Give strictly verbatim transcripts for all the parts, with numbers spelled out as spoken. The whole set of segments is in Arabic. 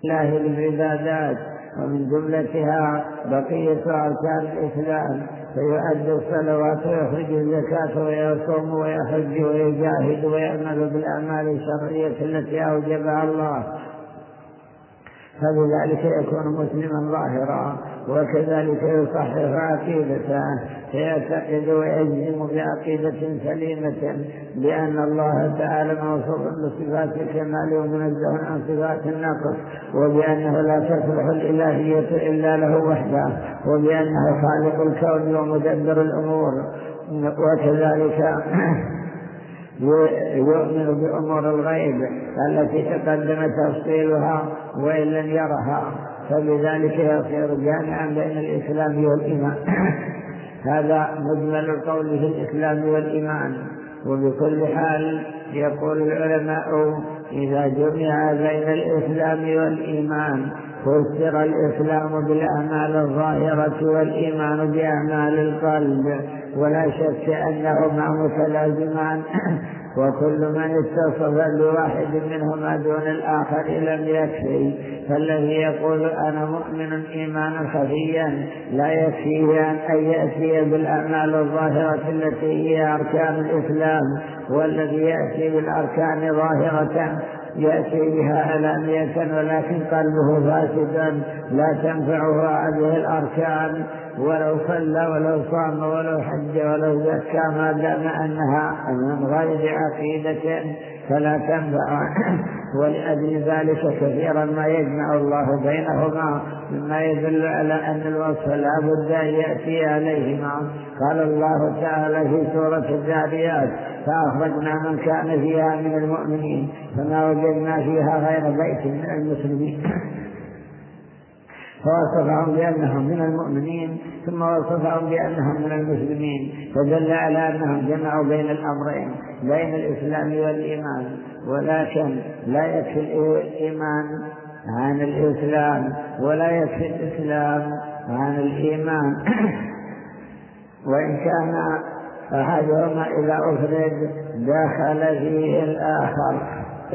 الله العبادات، ومن جملتها بقية أركان الإسلام، فيؤدي الصلوات ويخرج الزكاة ويصوم ويحج ويجاهد ويعمل بالأعمال الشرعية التي أوجبها الله، فبذلك يكون مسلما ظاهرا. وكذلك يصحح عقيدته، فيعتقد ويجزم بعقيدة سليمة بأن الله تعالى موصوف بصفات الكمال ومنزه عن صفات النقص، وبأنه لا تصلح الإلهية إلا له وحده، وبأنه خالق الكون ومدبر الأمور. وكذلك يؤمن بأمور الغيب التي تقدم تفصيلها وإن لم يرها، فبذلك يصير جامعا بين الإسلام والإيمان. هذا مجمل القول في الإسلام والإيمان. وبكل حال يقول العلماء إذا جمع بين الإسلام والإيمان فسر الإسلام بالأعمال الظاهرة والإيمان بأعمال القلب، ولا شك أنهما متلازمان، وكل من اتصف بواحد منهما دون الآخر لم يكفي. فالذي يقول أنا مؤمن إيمانا خفيا لا يكفيه أن يأتي بالأعمال الظاهرة التي هي أركان الإسلام، والذي يأتي بالأركان ظاهرة يأتي بها علانية ولكن قلبه فاسد لا تنفعه هذه الأركان، ولو صلى ولو صام ولو حج ولو زكى ما دام أنها من غير عقيدة فلا تنفع. ولأجل ذلك كثيرا ما يجمع الله بينهما مما يدل على أن الوصف لا بد أن يأتي عليهما. قال الله تعالى في سورة الذاريات فأخرجنا من كان فيها من المؤمنين فما وجدنا فيها غير بيت من المسلمين، فوصفهم بأنهم من المؤمنين ثم وصفهم بأنهم من المسلمين، فدل على أنهم جمعوا بين الأمرين بين الإسلام والإيمان. ولكن لا يكفي الإيمان عن الإسلام ولا يكفي الإسلام عن الإيمان، وإن كان أحدهما إذا أفرد دخل فيه الآخر.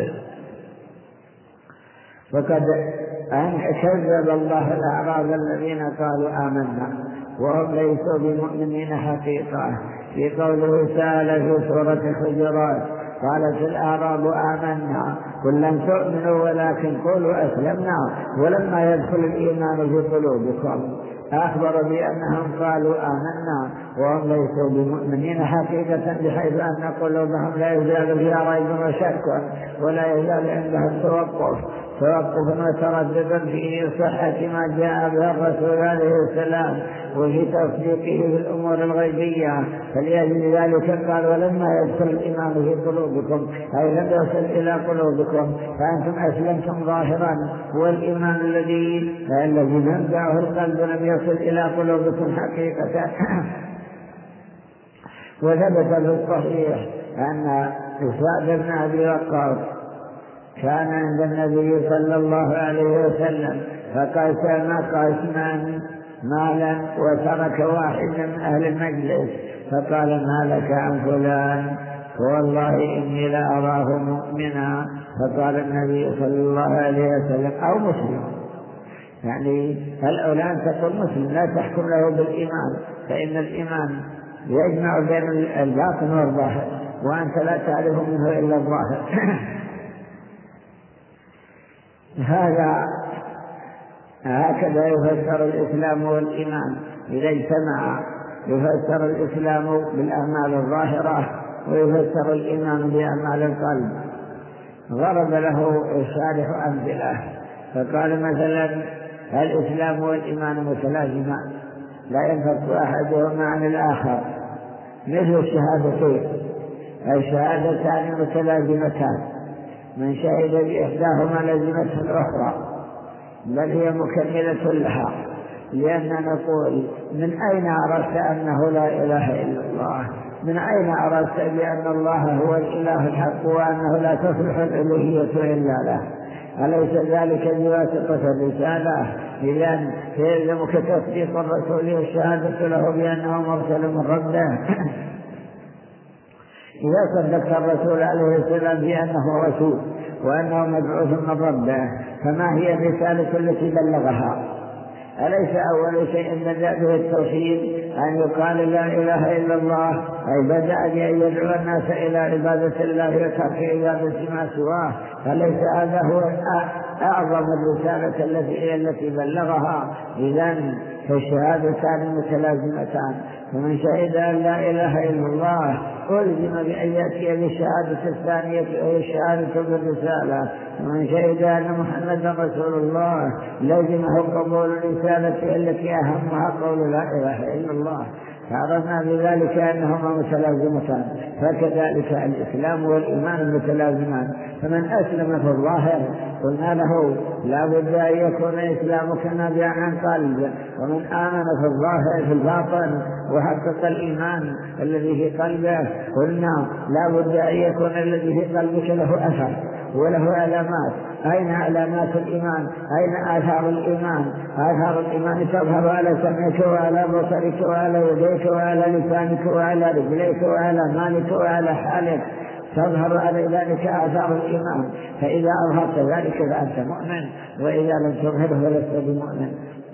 وقد كذب الله الأعراب الذين قالوا آمنا وهم ليسوا بمؤمنين حقيقة، في قوله تعالى في سورة الحجرات قالت الأعراب آمنا قل لم تؤمنوا ولكن قولوا أسلمنا ولما يدخل الإيمان في قلوبكم. أخبر بأنهم قالوا آمنا وهم ليسوا بمؤمنين حقيقة، بحيث أن قلوبهم لا يزال فيها ريب وشك ولا يزال عندهم توقف توقف وترددا في صحة ما جاء به الرسول عليه السلام وفي تصديقه في الأمور الغيبية. فلأجل ذلك قال ولما يدخل الإيمان في قلوبكم أي لم يصل إلى قلوبكم فأنتم أسلمتم ظاهرا، والإيمان الذي الذي منبعه القلب لم يصل إلى قلوبكم حقيقة. وثبت في الصحيح أن سعد بن أبي وقاص كان عند النبي صلى الله عليه وسلم فقسم قسما مالا وترك واحدا من أهل المجلس، فقال ما لك عن فلان؟ فوالله إني لا أراه مؤمنا. فقال النبي صلى الله عليه وسلم أو مسلم، يعني الأولى أن تقول مسلم لا تحكم له بالإيمان، فإن الإيمان يجمع بين الباطن والظاهر وأنت لا تعرف منه إلا الظاهر. هذا هكذا يفسر الإسلام والإيمان إذا اجتمع، يفسر الإسلام بالأعمال الظاهرة ويفسر الإيمان بأعمال القلب. ضرب له الشارح أمثلة فقال مثلا الإسلام والإيمان متلازمان لا ينفك أحدهما عن الآخر، مثل الشهادتين، الشهادتان متلازمتان، من شهد بإحداهما لزمته الأخرى بل هي مكملة لها. لأن نقول من أين عرفت أنه لا إله إلا الله؟ من أين عرفت بأن الله هو الإله الحق وأنه لا تصلح الألوهية إلا له؟ أليس ذلك بواسطة الرسالة؟ إذن يلزمك تصديق الرسول والشهادة له بأنه مرسل من ربه. إذا صدقت الرسول عليه السلام بأنه رسول وأنه مبعوث من ربه، فما هي الرسالة التي بلغها؟ أليس أول شيء بدأ به التوحيد أن يقال لا إله إلا الله، أي بدأ بأن يدعو الناس إلى عبادة الله وترك عبادة ما سواه؟ فليس هذا هو أعظم الرسالة التي التي بلغها؟ إذن فالشهادتان متلازمتان، فمن شهد أن لا إله إلا الله ألزم بأن يأتي بالشهادة الثانية وهي الشهادة بالرسالة، ومن شهد أن محمدا رسول الله لزمه قبول الرسالة التي أهمها قول لا إله إلا الله. فعرفنا بذلك أنهما متلازمتان، فكذلك الإسلام والإيمان متلازمان. فمن أسلم في الظاهر قلنا له لا بد أن يكون إسلامك نابعا عن قلب، ومن آمن في الظاهر في الباطن وحقق الإيمان الذي في قلبه قلنا لا بد أن يكون الذي في قلبك له أثر وله علامات. أين علامات الإيمان؟ أين آثار الإيمان؟ آثار الإيمان تظهر على سمعك وعلى بصرك وعلى يديك وعلى لسانك وعلى رجليك وعلى مالك وعلى حالك، تظهر على ذلك آثار الإيمان. فإذا أظهرت ذلك فأنت مؤمن، وإذا لم تظهره فلست بمؤمن.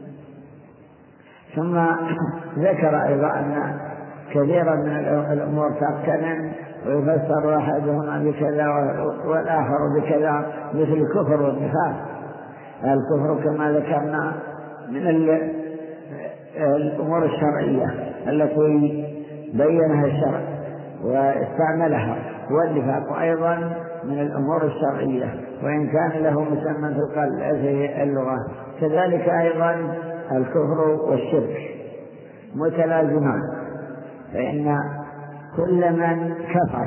ثم ذكر أيضا أن كثيرا من الأمور تقترن ويفسر أحدهما بكذا والآخر بكذا، مثل الكفر والنفاق. الكفر كما ذكرنا من الأمور الشرعية التي بينها الشرع واستعملها، والنفاق أيضا من الأمور الشرعية وإن كان له مسمى في القلب في اللغة. كذلك أيضا الكفر والشرك متلازمان، فإن كل من كفر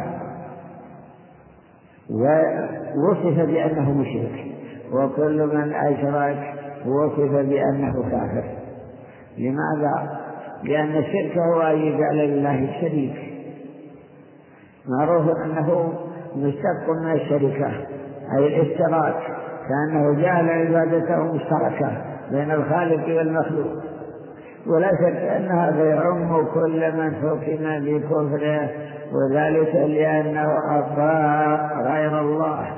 ووصف بأنه مشرك، وكل من أشرك وصف بأنه كافر. لماذا؟ لأن الشرك هو أن يجعل لله الشريك، معروف أنه مشتق من الشركة أي الاشتراك، كأنه جعل عبادته مشتركة بين الخالق والمخلوق. ولا شك أن هذا يعم كل من حكم بكفره، وذلك لأنه أطاع غير الله.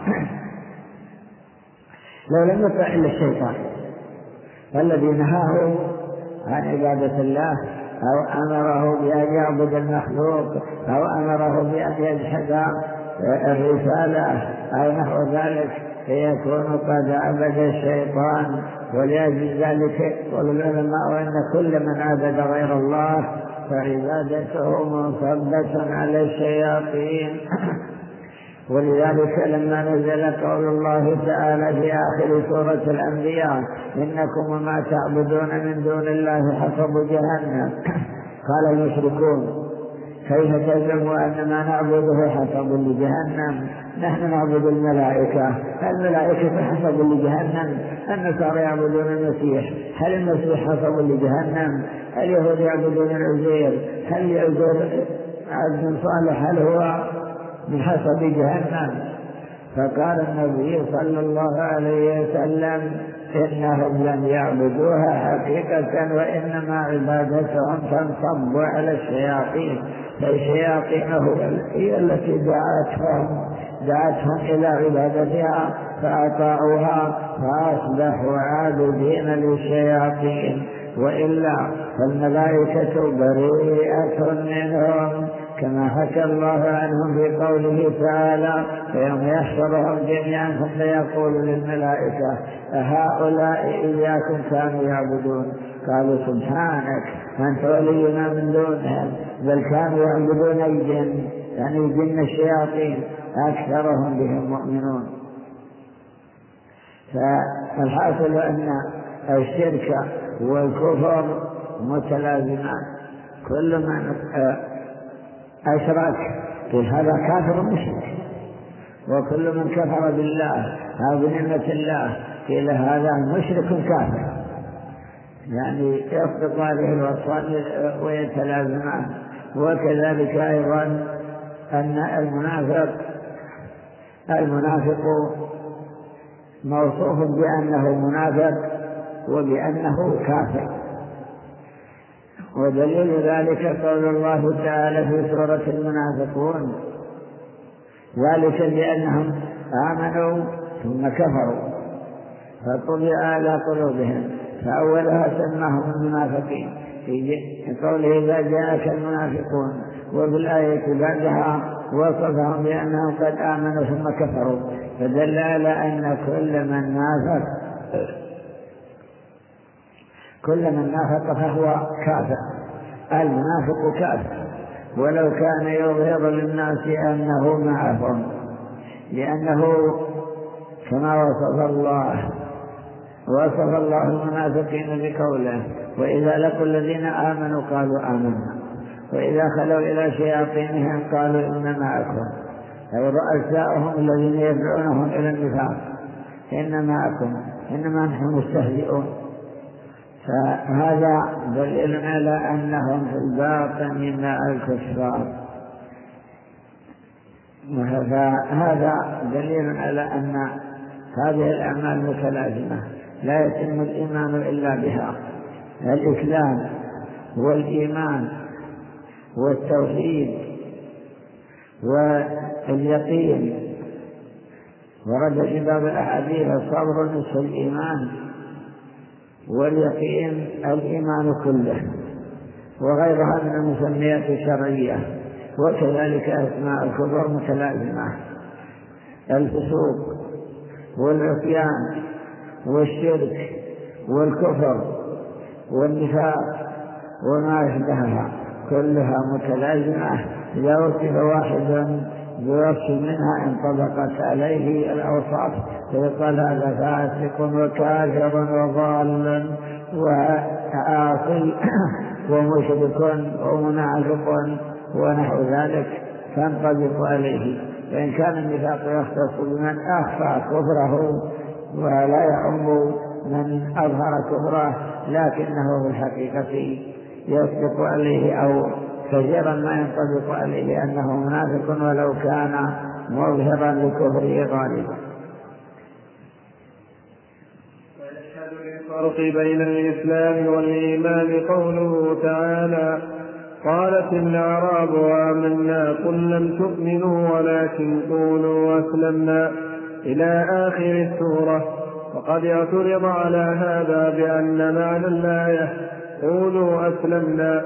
لو لم يطع إلا الشيطان الذي نهاه عن عبادة الله، أو أمره بأن يعبد المخلوق، أو أمره بأن يجحد الرسالة أو نحو ذلك، فيكون قد عبد الشيطان. ولأجل ذلك قال العلماء أن كل من عبد غير الله فعبادته منصبة على الشياطين. ولذلك لما نزل قول الله تعالى في آخر سورة الأنبياء إنكم وما تعبدون من دون الله حسب جهنم، قال المشركون كيف تزعموا أن ما نعبده حسب لجهنم؟ نحن نعبد الملائكة، الملائكة حسب لجهنم، النصارى يعبدون المسيح، هل المسيح حسب لجهنم؟ اليهود يعبدون العزير، هل العزير عبد صالح هل هو من حسب جهنم؟ فقال النبي صلى الله عليه وسلم إنهم لم يعبدوها حقيقة، وإنما عبادتهم تنصب على الشياطين، فالشياطين هي التي دعتهم دعتهم إلى عبادتها فأطاعوها فأصبحوا عابدين للشياطين. وإلا فالملائكة بريئة منهم، كما حكى الله عنهم في قوله تعالى يوم يحشرهم جميعا ثم يقول للملائكة أهؤلاء إياكم كانوا يعبدون؟ قالوا سبحانك أنت ولينا من دونهم، بل كانوا يعبدون الجن، يعني الجن الشياطين أكثرهم بهم مؤمنون. فالحاصل أن الشرك والكفر متلازمان، كل من أشرك هذا كافر مشرك، وكل من كفر بالله أو بنعمة الله قيل هذا مشرك كافر، يعني يصدق هذه الوصفان ويتلازمان. وكذلك أيضا أن المنافق المنافق موصوف بأنه منافق وبأنه كافر، ودليل ذلك قول الله تعالى في سورة المنافقون ذلك بأنهم آمنوا ثم كفروا فطبع على قلوبهم فأولها سماهم المنافقين في قوله إذا جاءك المنافقون، وفي الآية بعدها وصفهم بأنهم قد آمنوا ثم كفروا، فدل على أن كل من نافق كل من نافق فهو كافر. المنافق كافر ولو كان يظهر للناس أنه معهم، لأنه كما وصف الله وصف الله المنافقين بقوله وإذا لقوا الذين آمنوا قالوا آمنا وإذا خلوا إلى شياطينهم قالوا إنا معكم، أي رؤساؤهم الذين يدعونهم إلى النفاق إنا معكم إنما نحن مستهزئون. فهذا دليل على أنهم في الباطن مع الكفار، فهذا دليل على أن هذه الأعمال متلازمة لا يتم الإيمان إلا بها. الإسلام والإيمان والتوحيد واليقين، ورد في باب الأحاديث الصبر نصف الإيمان، واليقين الإيمان كله، وغيرها من المسميات الشرعية. وكذلك أسماء الكفر متلازمة، الفسوق والعصيان والشرك والكفر والنفاق وما أشبهها كلها متلازمة. إذا وصف واحد بوصف منها انطبقت عليه الأوصاف، فيقال هذا فاسق وكافر وضال وعاصي ومشرك ومنافق ونحو ذلك تنطبق عليه. فإن كان النفاق يختص بمن أخفى كفره ولا يعم من أظهر كفره، لكنه في الحقيقة يصدق عليه أو كثيرا ما ينطبق عليه أنه منافق ولو كان مظهرا لكفره غالبا. ويشهد للفرق بين الإسلام والإيمان قوله تعالى قالت الأعراب آمنا قل لم تؤمنوا ولكن قولوا أسلمنا إلى آخر السورة. وقد اعترض على هذا بأن معنى الآية قولوا أسلمنا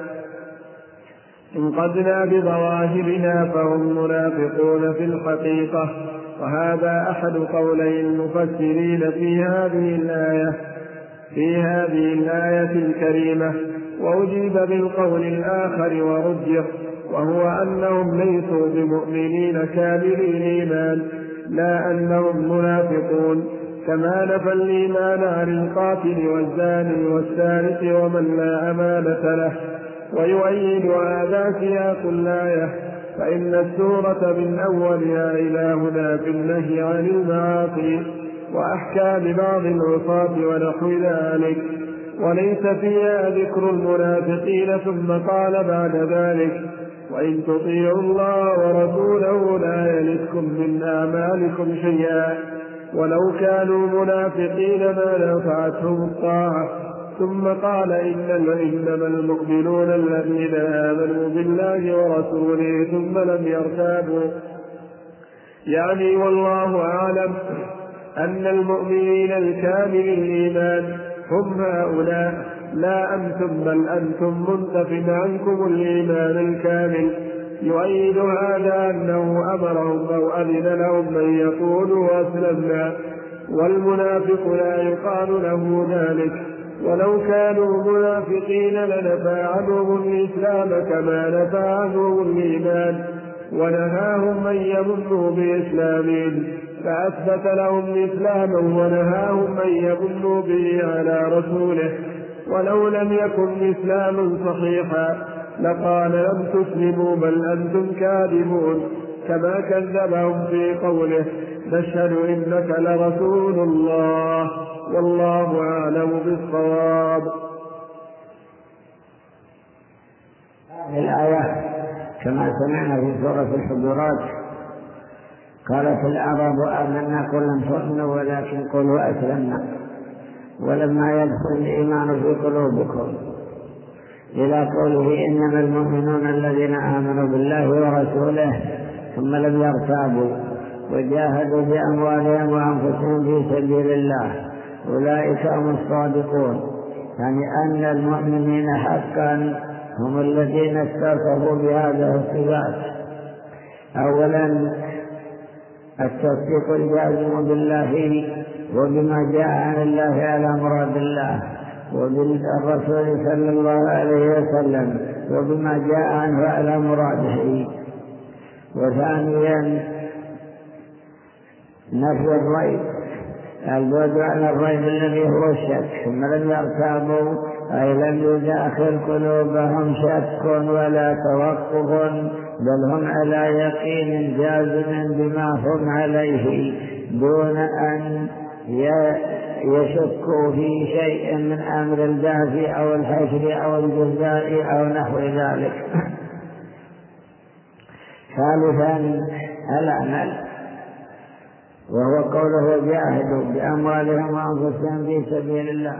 انقذنا بظواهرنا فهم منافقون في الحقيقة، وهذا أحد قولي المفسرين في هذه الآية في هذه الآية الكريمة. وأجيب بالقول الآخر ورجح، وهو أنهم ليسوا بمؤمنين كاملي الإيمان، لا أنهم منافقون، كما نفى الإيمان عن القاتل والزاني والسارق ومن لا أمانة له. ويؤيد هذا سياق الآية، فإن السورة من أولها إلى هنا بالنهي عن المعاصي وأحكام بعض العصاة ونحو ذلك، وليس فيها ذكر المنافقين، ثم قال بعد ذلك وإن تطيعوا الله ورسوله لا يلتكم من أعمالكم شيئا ولو كانوا منافقين ما نفعتهم الطاعة. ثم قال إنما المؤمنون الذين آمنوا بالله ورسوله ثم لم يرتابوا، يعني والله أعلم أن المؤمنين الكامل الإيمان هم هؤلاء، لا أنتم بل أنتم منتف عنكم الإيمان الكامل. يؤيد هذا أنه أمرهم أو أذن لهم من يقولوا أسلمنا، والمنافق لا يقال له ذلك، ولو كانوا منافقين لنفى عنهم الإسلام كما نفى عنهم الإيمان، ونهاهم من يمنوا بإسلامهم فأثبت لهم إسلاما ونهاهم من يمنوا به على رسوله. ولو لم يكن إسلاما صحيحا لقال لم تسلموا بل أنتم كاذبون، كما كذبهم في قوله نشهد إنك لرسول الله والله أعلم بالصواب. هذه الآية كما سمعنا في سورة الحجرات قالت الأعراب آمنا قل لم تؤمنوا ولكن قولوا أسلمنا ولما يدخل الإيمان في قلوبكم، إلى قوله إنما المؤمنون الذين آمنوا بالله ورسوله ثم لم يرتابوا وجاهدوا بأموالهم وأنفسهم في سبيل الله أولئك هم الصادقون. يعني أن المؤمنين حقا هم الذين اتصفوا بهذه الصفات. أولا التصديق الجازم بالله وبما جاء عن الله على مراد الله وبالرسول صلى الله عليه وسلم وبما جاء عنه على مراده. وثانيا نفي الريب، البعد عن الريب الذي هو الشك، ثم لم يرتابوا أي لم يداخل قلوبهم شك ولا توقف، بل هم على يقين جازم بما هم عليه دون أن يشكوا في شيء من أمر البعث أو الحشر أو الجزاء أو نحو ذلك. ثالثا العمل، وهو قوله جاهدوا بأموالهم وأنفسهم في سبيل الله.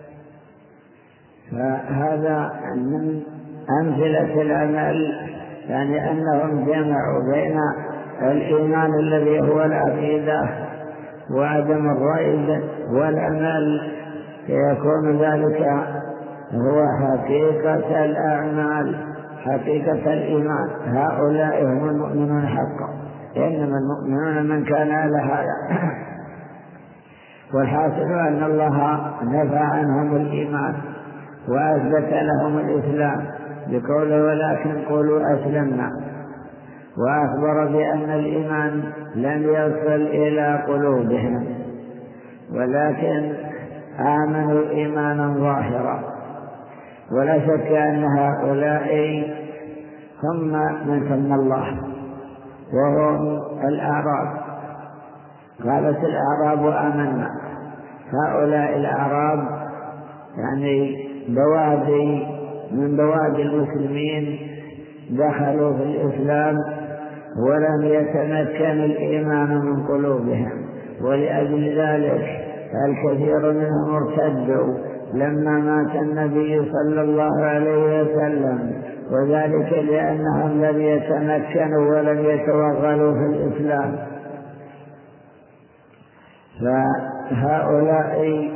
فهذا من أمثلة العمل، يعني أنهم جمعوا بين الإيمان الذي هو العقيدة وعدم الريب والعمل، فيكون ذلك هو حقيقة الأعمال، حقيقة الإيمان. هؤلاء هم المؤمنون حقا، إنما المؤمنون من كان على هذا. والحاصل أن الله نفى عنهم الإيمان وأثبت لهم الإسلام بقوله ولكن قولوا أسلمنا، وأخبر بأن الإيمان لم يصل إلى قلوبهم ولكن آمنوا إيمانا ظاهرا. ولا شك أن هؤلاء هم من سمى الله وهم الأعراب. قالت الأعراب آمنا، هؤلاء الأعراب يعني بوادي من بوادي المسلمين دخلوا في الإسلام ولم يتمكن الإيمان من قلوبهم، ولأجل ذلك الكثير منهم ارتدوا لما مات النبي صلى الله عليه وسلم، وذلك لأنهم لم يتمكنوا ولم يتوغلوا في الإسلام. فهؤلاء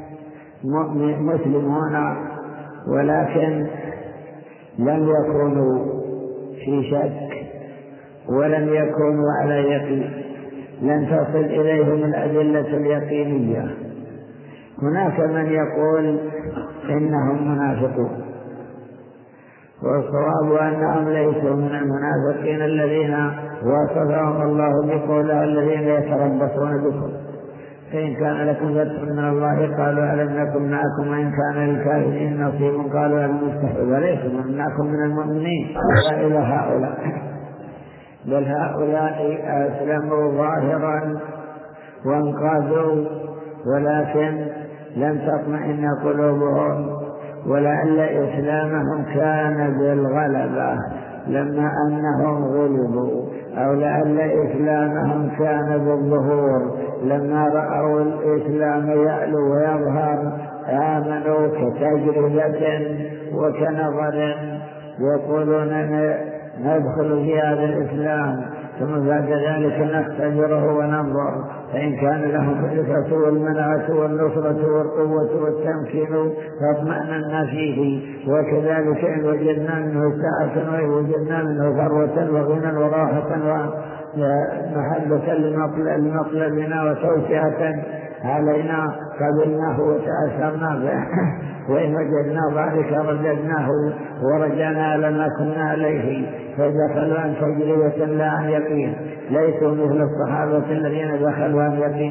مسلمون ولكن لم يكونوا في شك ولم يكونوا على يقين، لن تصل إليهم الأدلة اليقينية. هناك من يقول إنهم منافقون، والصواب أنهم ليسوا من المنافقين الذين وصفهم الله بقوله الذين يتربصون بكم، فإن كان لكم فتح من الله قالوا ألم نكن معكم، وإن كان للكافرين نصيب قالوا ألم نستحوذ عليكم إنكم من المؤمنين. إلى هؤلاء بل هؤلاء أسلموا ظاهرا وانقادوا، ولكن لم تطمئن قلوبهم، ولعل إسلامهم كان بالغلبة لما أنهم غلبوا، أو لعل إسلامهم كان بالظهور لما رأوا الإسلام يعلو ويظهر آمنوا كتجربة وكنظر، يقولون ندخل في هذا الإسلام ثم بعد ذلك نختبره وننظر، فإن كان لهم العزة والمنعة والنصرة والقوة والتمكين فاطمأننا فيه، وكذلك إن وجدنا منه سعة وإن وجدنا منه ثروة وغنى وراحة ومحبة لمطلبنا وتوسعة علينا قبلناه وتأثرنا به، وإن وجدنا ذلك رددناه ورجعنا على ما كنا عليه، فدخلوا عن تجربة لا عن يقين، ليسوا مثل الصحابة الذين دخلوا عن يقين.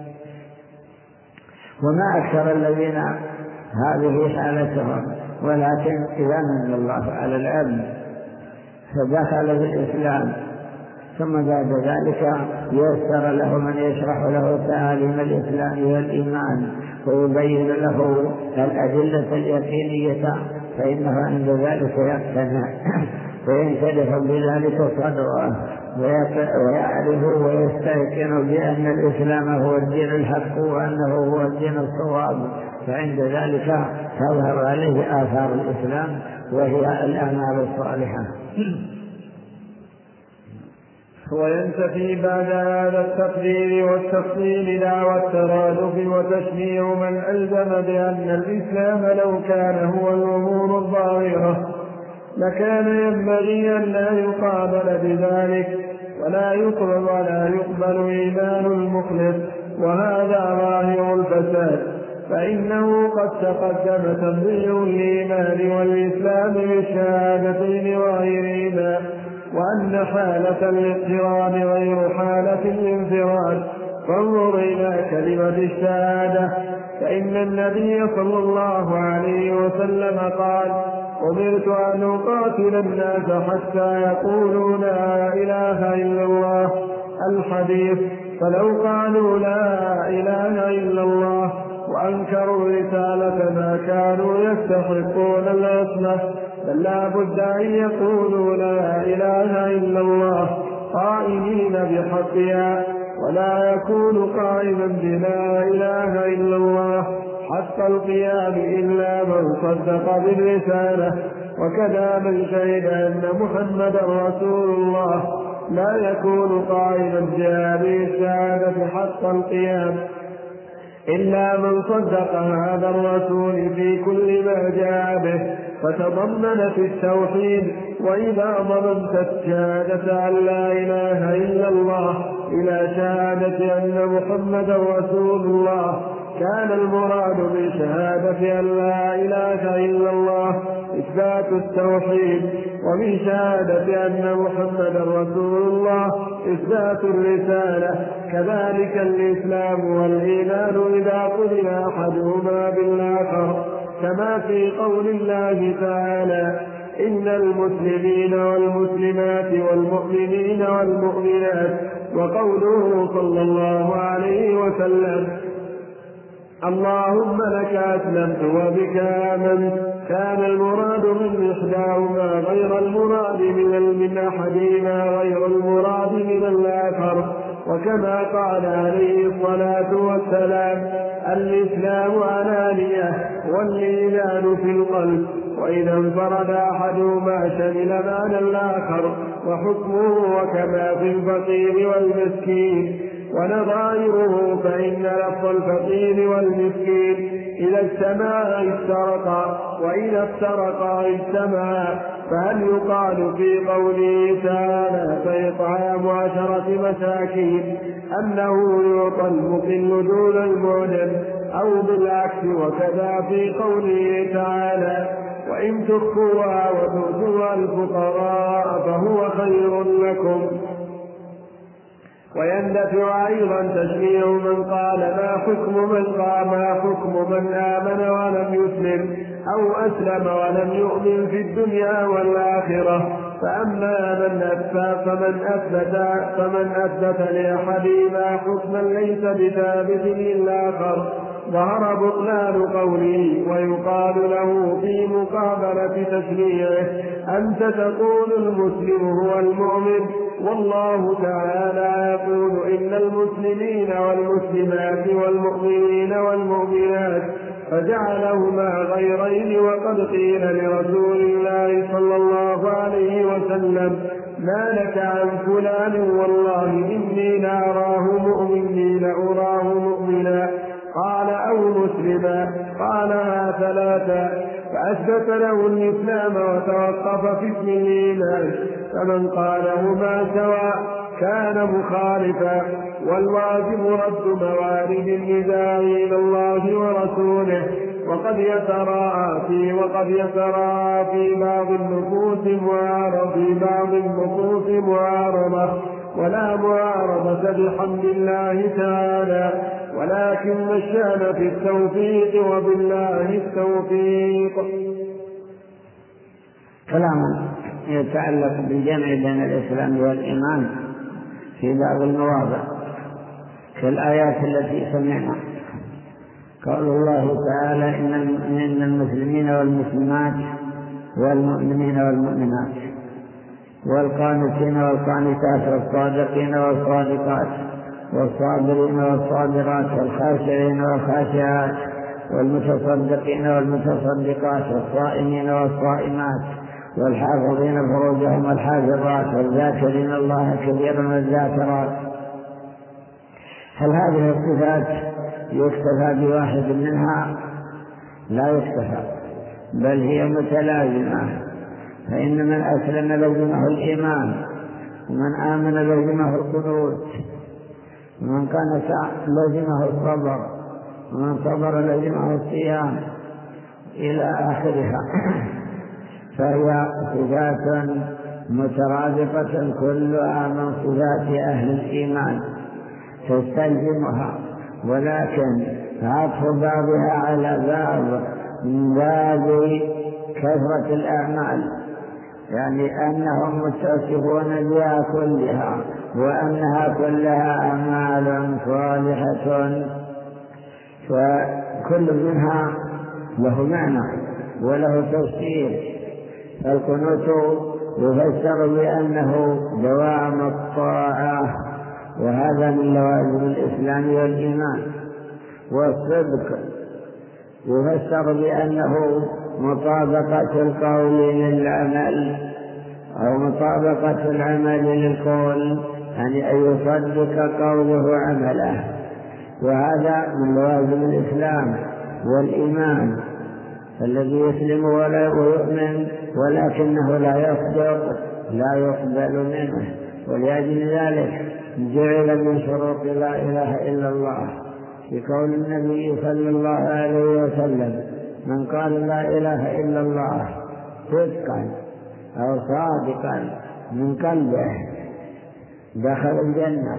وما أكثر الذين هذه حالتهم، ولكن إذا من الله على العبد فدخل في الإسلام ثم بعد ذلك يسر له من يشرح له تعاليم الإسلام والإيمان ويبين له الأدلة اليقينية، فإنه عند ذلك يقتنع وينشرح بذلك صدره ويعرف ويستيقن بأن الإسلام هو الدين الحق وأنه هو الدين الصواب، فعند ذلك تظهر عليه آثار الإسلام وهي الأعمال الصالحة. وينتفي بعد هذا التقدير والتفصيل دعوى الترادف وتشنيع من ألزم بأن الإسلام لو كان هو الأمور الظاهرة لكان ينبغي أن لا يقابل بذلك ولا يقبل ولا يقبل إيمان المخلص، وهذا ظاهر الفساد، فإنه قد تقدم تنبيه الإيمان والإسلام بالشهادتين وغيرهما، وأن حالة الاضطراب غير حالة الانفراد. فانظر إلى كلمة الشهادة، فإن النبي صلى الله عليه وسلم قال: أمرت أن أقاتل الناس حتى يقولوا لا إله إلا الله الحديث. فلو قالوا لا إله إلا الله وأنكروا الرسالة ما كانوا يستحقون العصمة، بل لا بد أن يقولوا لا إله إلا الله قائمين بحقها، ولا يكون قائما بلا إله إلا الله حق القيام إلا من صدق بالرسالة، وكذا من شهد أن محمدا رسول الله لا يكون قائما بهذه الشهادة حق القيام إلا من صدق هذا الرسول في كل ما جاء به فتضمنت التوحيد. وإذا ضمنت الشهادة أن لا إله إلا الله إلى شهادة أن محمدا رسول الله، كان المراد بشهادة أن لا إله إلا الله إثبات التوحيد، ومن شهادة أن محمدا رسول الله إثبات الرسالة. كذلك الإسلام والإيمان إذا قرن أحدهما بالآخر، كما في قول الله تعالى: إن المسلمين والمسلمات والمؤمنين والمؤمنات، وقوله صلى الله عليه وسلم: اللهم لك أسلمت وبك آمنت، كان المراد من إحداهما غير المراد من أحدهما غير المراد من الآخر. وكما قال عليه الصلاة والسلام: الإسلام علانية والإيمان في القلب، وإذا انفرد أحدهما شمل معنى الآخر، وحكمه وكما في الفقير والمسكين ونظائره، فإن لفظ الفقير والمسكين إذا اجتمعا افترقا، وإذا افترقا اجتمعا. فهل يقال في قوله تعالى: فإطعام عشرة مساكين أنه يعطى المقل دون المعدم، أو بالعكس؟ وكذا في قوله تعالى: وإن تخفوها وتؤتوها الفقراء فهو خير لكم. ويندفع أيضا تشريع من قال: ما حكم من قام ما حكم من آمن ولم يسلم، أو أسلم ولم يؤمن في الدنيا والآخرة. فأما من أثبت فمن أثبت فمن أثبت لأحدهما حكما ليس بثابت للآخر ظهر بطلان قوله، ويقال له في مقابلة تشريعه: أنت تقول المسلم هو المؤمن، والله تعالى يقول: إن المسلمين والمسلمات والمؤمنين والمؤمنات، فجعلهما غيرين. وقد قيل لرسول الله صلى الله عليه وسلم: ما لك عن فلان والله إني لأراه مؤمني لأراه مؤمنا، قال: أو مسلما، قالها ثلاثا، فأثبت له الإسلام وتوقف في اسم الإيمان. فمن قالهما سواء كان مخالفا، والواجب رد موارد النزاع إلى الله ورسوله. وقد يتراءى في وقد يتراءى في بعض النفوس معارضة في بعض النفوس معارضة ولا معارضة بحمد الله تعالى، ولكن الشأن في التوفيق، وبالله التوفيق. كلام يتعلق بالجمع بين الإسلام والإيمان في بعض المواضع كالآيات التي سمعنا. قال الله تعالى: إن المسلمين والمسلمات والمؤمنين والمؤمنات والقانتين والقانتات والصادقين والصادقات والصابرين والصابرات والخاشعين والخاشعات والمتصدقين والمتصدقات والصائمين والصائمات والحافظين فروجهم والحافظات والذاكرين الله كثيرا والذاكرات. هل هذه الصفات يكتفى بواحد منها؟ لا يكتفى، بل هي متلازمة. فإن من أسلم لزمه الإيمان، ومن آمن لزمه القنوت، ومن كان لزمه الصبر، ومن صبر لزمه الصيام إلى آخرها. فهي صفات مترادفة كلها من صفات أهل الإيمان تستلزمها، ولكن عطف بعضها على بعض من باب كثرة الأعمال، يعني أنهم متصفون بها كلها، وأنها كلها أعمال صالحة، فكل منها له معنى وله تفسير. فالقنوت يفسر بأنه دوام الطاعة، وهذا من لوازم الإسلام والإيمان. والصدق يفسر بأنه مطابقة القول للعمل، أو مطابقة العمل للقول، يعني أن يصدق قوله عمله، وهذا من لوازم الإسلام والإيمان. الذي يسلم ولا يؤمن ولكنه لا يصدق لا يقبل منه، ولأجل ذلك جعل من شروط لا إله إلا الله في قول النبي صلى الله عليه وسلم: من قال لا إله إلا الله صدقا أو صادقا من قلبه دخل الجنة.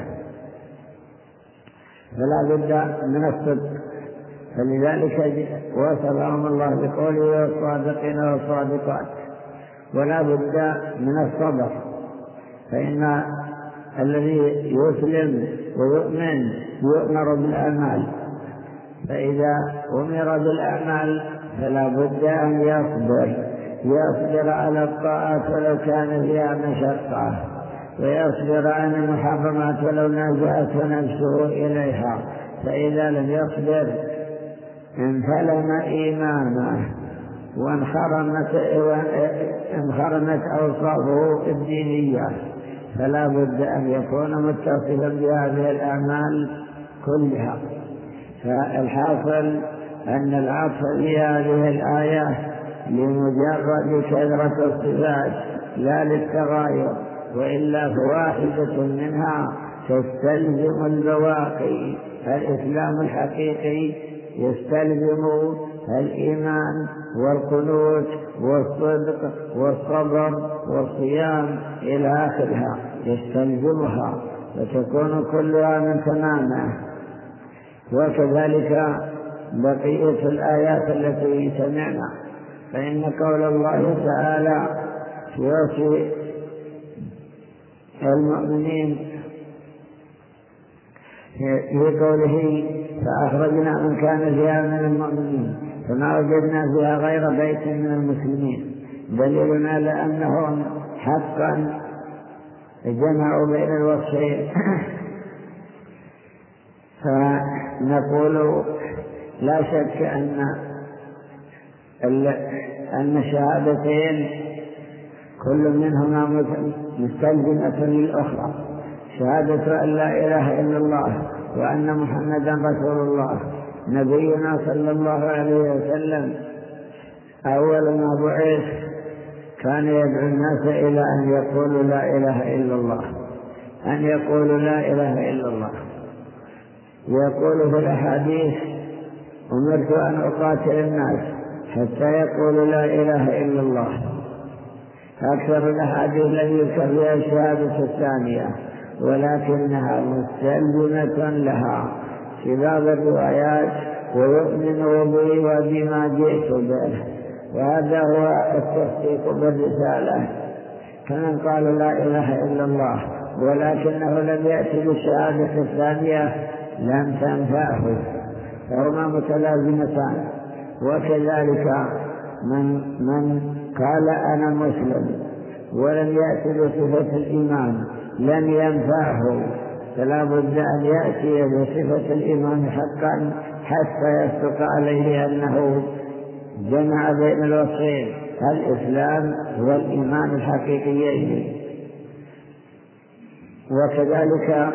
فلا بد من الصدق، فلذلك وصفهم الله بقوله: والصادقين والصادقات. ولا بد من الصبر، فإن الذي يسلم ويؤمن يؤمر بالأعمال، فإذا أمر بالأعمال فلا بد أن يصبر يصبر على الطاعات ولو كان فيها مشقة، ويصبر عن المحرمات ولو نازعته نفسه إليها. فإذا لم يصبر انفلم إيمانه وانخرمت انخرمت أوصافه الدينية. فلا بد أن يكون متصفا بهذه الأعمال كلها. فالحاصل أن العطف في هذه الآية لمجرد كثرة الصفات لا للتغاير، وإلا فواحدة منها تستلزم البواقي. الإسلام الحقيقي يستلزم الإيمان والقنوت والصدق والصبر والصيام إلى آخرها، يستلزمها وتكون كلها من تمامه. وكذلك بقية الآيات التي سمعنا، فإن قول الله تعالى في وصف المؤمنين في قوله: فأخرجنا من كان فيها من المؤمنين فما وجدنا فيها غير بيت من المسلمين، دليل على أنهم حقا جمعوا بين الوصفين. فنقول لا شك أن أن الشهادتين كل منهما مستلزمة للأخرى. شهادة أن لا إله إلا الله وأن محمدا رسول الله. نبينا صلى الله عليه وسلم أول ما بعث كان يدعو الناس إلى أن يقولوا لا إله إلا الله، أن يقولوا لا إله إلا الله. يقول في الأحاديث: أمرت أن أقاتل الناس حتى يقولوا لا إله إلا الله. أكثر الأحاديث التي يذكر فيها الشهادة الثانية، ولكنها مستلزمة لها في بعض الروايات: ويؤمن بي وبما جئت به. وهذا هو التصديق بالرسالة. فمن قال لا إله إلا الله ولكنه لم يأتي بالشهادة الثانية لم تنفعه، فهما متلازمتان. وكذلك من من قال أنا مسلم ولم يأتي بصفة الإيمان لم ينفعه، فلا بد أن يأتي بصفة الإيمان حقا حتى يصدق عليه أنه جمع بين الوصفين: الإسلام والإيمان الحقيقيين. وكذلك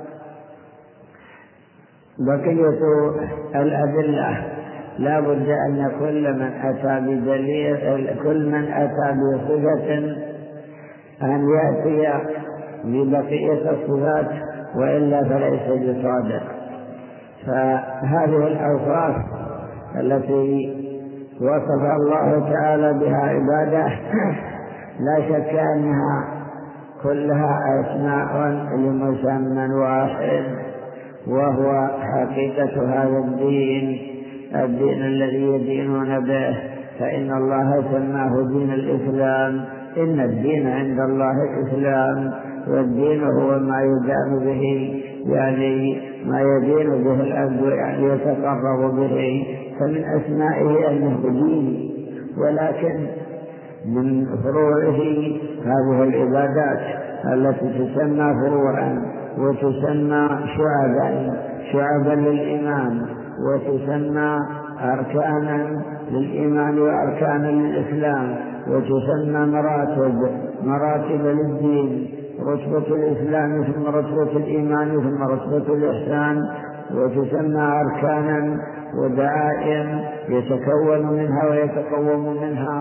بقية الأدلة لا بد أن كل من أتى بدليل كل من أتى بصفة أن يأتي ببقية الصفات، وإلا فليس بصادق. فهذه الأوصاف التي وصف الله تعالى بها عباده لا شك أنها كلها أسماء لمسمى واحد، وهو حقيقة هذا الدين، الدين الذي يدينون به. فإن الله سماه دين الإسلام، إن الدين عند الله الإسلام، والدين هو ما يدان به، يعني ما يدين به العبد، يعني يتقرب به. فمن أسمائه أنه دين، ولكن من فروعه هذه العبادات التي تسمى فروعا وتسمى شعبا شعبا للإيمان، وتسمى أركانا للإيمان وأركانا للإسلام، وتسمى مراتب مراتب للدين، رتبة الإسلام ثم رتبة الإيمان ثم رتبة الإحسان، وتسمى أركانا ودعائم يتكون منها ويتقوم منها.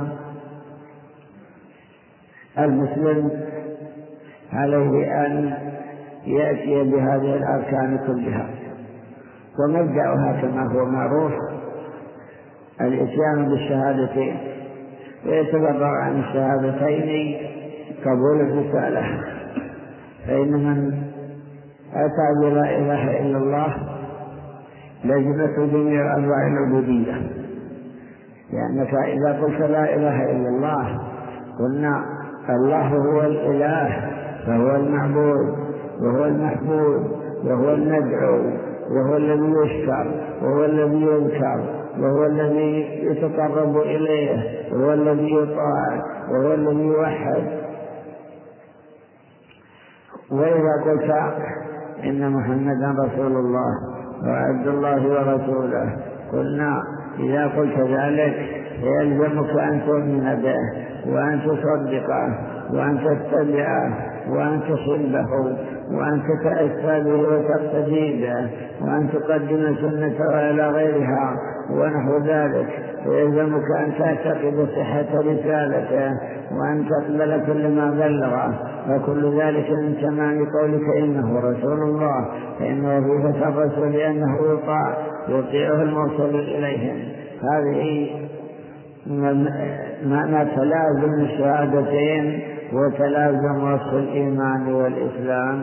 المسلم عليه أن يأتي بهذه الأركان كلها، ومبدأها كما هو معروف الإتيان بالشهادتين، ويتبرع عن الشهادتين قبول الرسالة. فإن من أتى بلا إله إلا الله لزمته جميع أنواع العبودية، لأنك إذا قلت لا إله إلا الله قلنا الله هو الإله، فهو المعبود وهو المحمود وهو المدعو وهو الذي يشكر وهو الذي يذكر وهو الذي يتقرب إليه وهو الذي يطاع وهو الذي يوحد. وإذا قلت إن محمدا رسول الله وعبد الله ورسوله قلنا إذا قلت ذلك يلزمك أن تؤمن به وأن تصدقه وأن تتبعه وأن تصلبه وأن تتأسى به وتقتدي به وأن تقدم سنته إلى غيرها ونحو ذلك. ويلزمك أن تعتقد صحة رسالته وأن تقبل كل ما بلغه، وكل ذلك من تمام قولك إنه رسول الله، فإن وظيفة الرسول لأنه يطاع يطيعه الموصول إليهم. هذه معنى تلازم الشهادتين وتلازم وصف الإيمان والإسلام.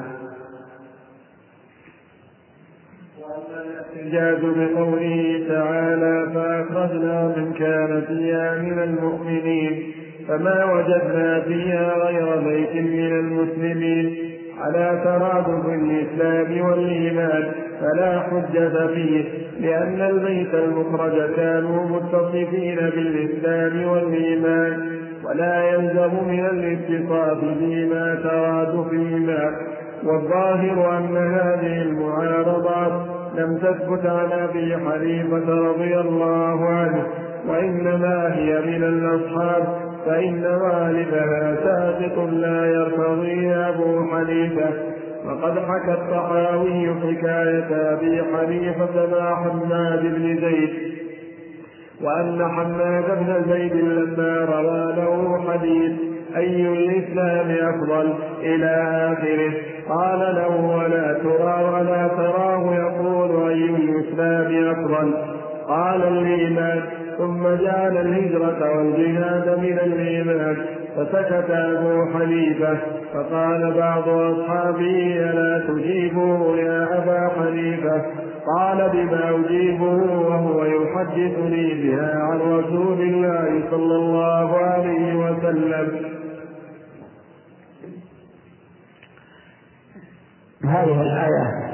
الاحتجاج بقوله تعالى فأخرجنا من كان فيها من المؤمنين فما وجدنا فيها غير بيت من المسلمين على ترادف الإسلام والإيمان فلا حجة فيه، لأن البيت المخرج كانوا متصفين بالإسلام والإيمان، ولا يلزم من الاتصاف بما ترادفهما. والظاهر أن هذه المعارضات لم تثبت عن أبي حنيفة رضي الله عنه، وإنما هي من الأصحاب، فإن والدها سابق لا يرتضيه أبو حنيفة. وقد حكى الطحاوي حكاية أبي حنيفة مع حماد بن زيد، وأن حماد بن زيد لما روى له حديث أي الإسلام أفضل إلى آخره قال له ولا ترى ولا تراه يقول أي الإسلام أفضل؟ قال الإيمان، ثم جعل الهجرة والجهاد من الإيمان. فسكت أبو حنيفة، فقال بعض أصحابه ألا تجيبه يا أبا حنيفة؟ قال بما أجيبه وهو يحدثني بها عن رسول الله صلى الله عليه وسلم. هذه الآية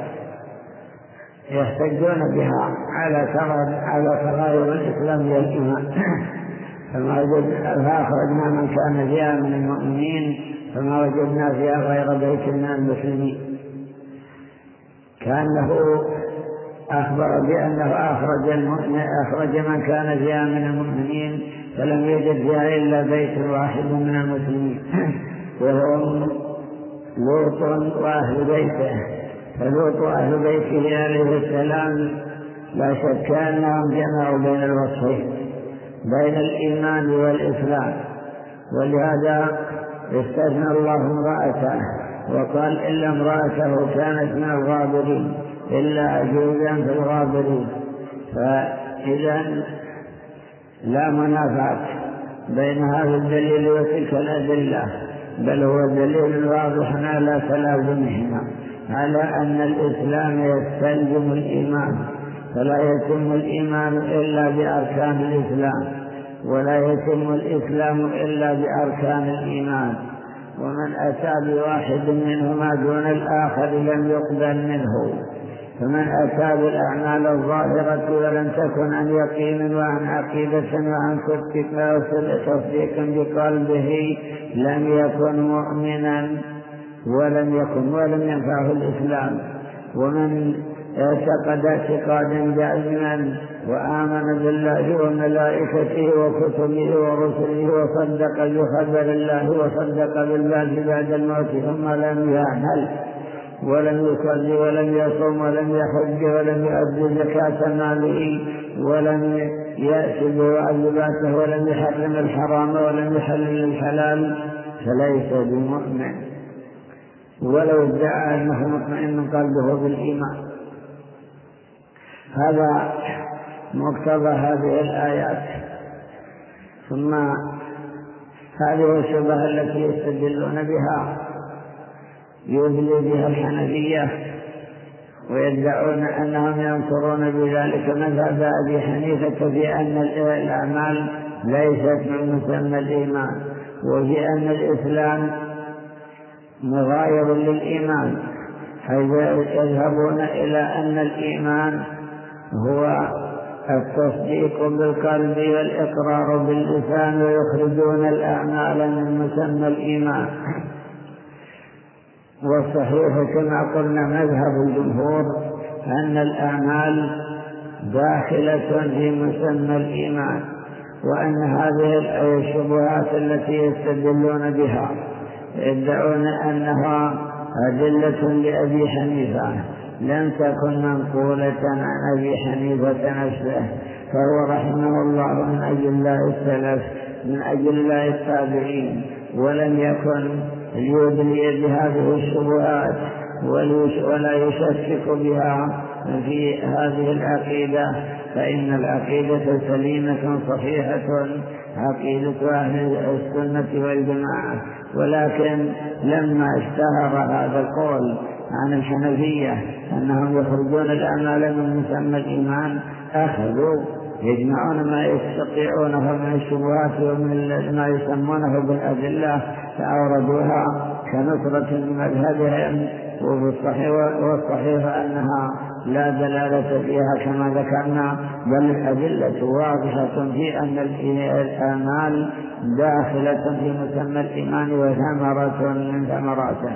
يحتجون بها على على تغاير الإسلام والإيمان. فما وجدنا فأخرجنا من كان فيها من المؤمنين فما وجدنا فيها غير بيت من المسلمين. كأنه أخبر بأنه أخرج, أخرج من كان فيها من المؤمنين فلم يجد فيها إلا بيت واحد من المسلمين وهم لوط وأهل بيته. فلوط وأهل بيته عليه السلام لا شك أنهم جمعوا بين الوصفين بين الإيمان والإسلام، ولهذا استثنى الله امرأته وقال إلا امرأته كانت من الغابرين إلا عجوزا في الغابرين. فإذا لا منافاة بين هذا الدليل وتلك الأدلة، بل هو دليل واضح على تلازمهما، على أن الإسلام يستلزم الإيمان، فلا يتم الإيمان إلا بأركان الإسلام، ولا يتم الإسلام إلا بأركان الإيمان، ومن أتى بواحد منهما دون الآخر لم يقبل منه. فمن أتى بالأعمال الظاهرة ولم تكن عن يقين وعن عقيدة وعن تصديق بقلبه لم يكن مؤمنا ولم يكن ولم ينفعه الإسلام. ومن اعتقد اعتقادا جازما وآمن بالله وملائكته وكتبه ورسله وصدق بخبر الله وصدق بالبعث بعد الموت ثم لم يعمل ولم يصلي ولم يصوم ولم يحج ولم يؤدي زكاة ماله ولم يأتي بواجباته ولم يحرم الحرام ولم يحلل الحلال فليس بمؤمن ولو ادعى أنه مطمئن قلبه بالإيمان. هذا مقتضى هذه الآيات. ثم هذه الشبهة التي يستدلون بها يدلي بها الحنفية ويدعون أنهم ينصرون بذلك مذهب أبي حنيفة في أن الأعمال ليست من مسمى الإيمان، وفي أن الإسلام مغاير للإيمان، حيث يذهبون إلى أن الإيمان هو التصديق بالقلب والإقرار باللسان ويخرجون الأعمال من مسمى الإيمان. والصحيح كما قلنا مذهب الجمهور أن الأعمال داخلة في مسمى الإيمان، وأن هذه الشبهات التي يستدلون بها يدعون أنها أدلة لأبي حنيفة لم تكن منقولة عن أبي حنيفة نفسه، فهو رحمه الله من أجل الله السلف من أجل الله التابعين، ولم يكن ليدلي بهذه الشبهات ولا يشكك بها في هذه العقيدة، فإن العقيدة سليمة صحيحة عقيدة أهل السنة والجماعة. ولكن لما اشتهر هذا القول عن الحنفية أنهم يخرجون الأعمال من مسمى الإيمان أخذوا يجمعون ما يستطيعونه من الشبهات ومن ما يسمونه بالأدلة فأوردوها كنصرة لمذهبهم، والصحيح أنها لا دلالة فيها كما ذكرنا، بل الأدلة واضحة في أن الأعمال داخلة في مسمى الإيمان وثمرة من ثمراته.